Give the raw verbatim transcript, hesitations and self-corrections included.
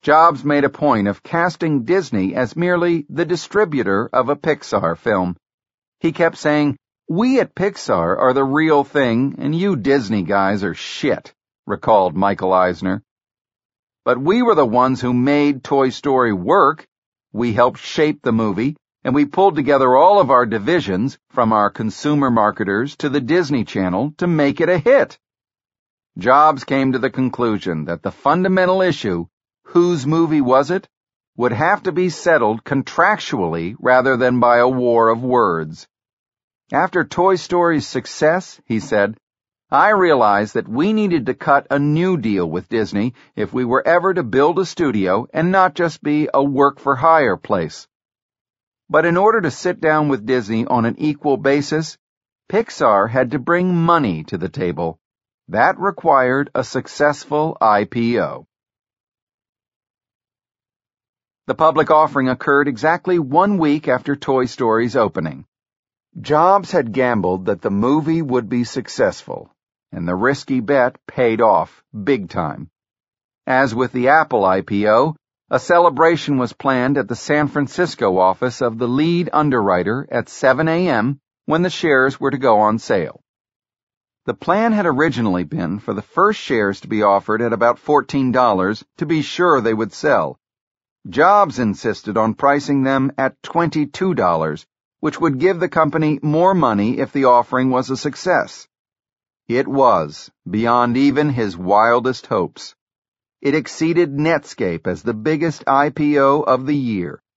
Jobs made a point of casting Disney as merely the distributor of a Pixar film. He kept saying, "We at Pixar are the real thing, and you Disney guys are shit," recalled Michael Eisner. "But we were the ones who made Toy Story work. We helped shape the movie, and we pulled together all of our divisions, from our consumer marketers to the Disney Channel, to make it a hit." Jobs came to the conclusion that the fundamental issue, whose movie was it, would have to be settled contractually rather than by a war of words. After Toy Story's success, he said, "I realized that we needed to cut a new deal with Disney if we were ever to build a studio and not just be a work-for-hire place. But in order to sit down with Disney on an equal basis, Pixar had to bring money to the table. That required a successful I P O. The public offering occurred exactly one week after Toy Story's opening. Jobs had gambled that the movie would be successful, and the risky bet paid off big time. As with the Apple I P O, a celebration was planned at the San Francisco office of the lead underwriter at seven a.m. when the shares were to go on sale. The plan had originally been for the first shares to be offered at about fourteen dollars to be sure they would sell. Jobs insisted on pricing them at twenty-two dollars, which would give the company more money if the offering was a success. It was, beyond even his wildest hopes. It exceeded Netscape as the biggest I P O of the year.